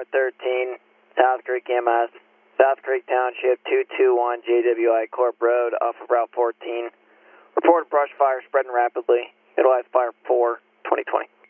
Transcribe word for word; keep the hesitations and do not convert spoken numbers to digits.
Tower thirteen, South Creek E M S, South Creek Township, two two one J W I Corp Road off of Route fourteen. Reported brush fire spreading rapidly. Utilize fire four, twenty twenty.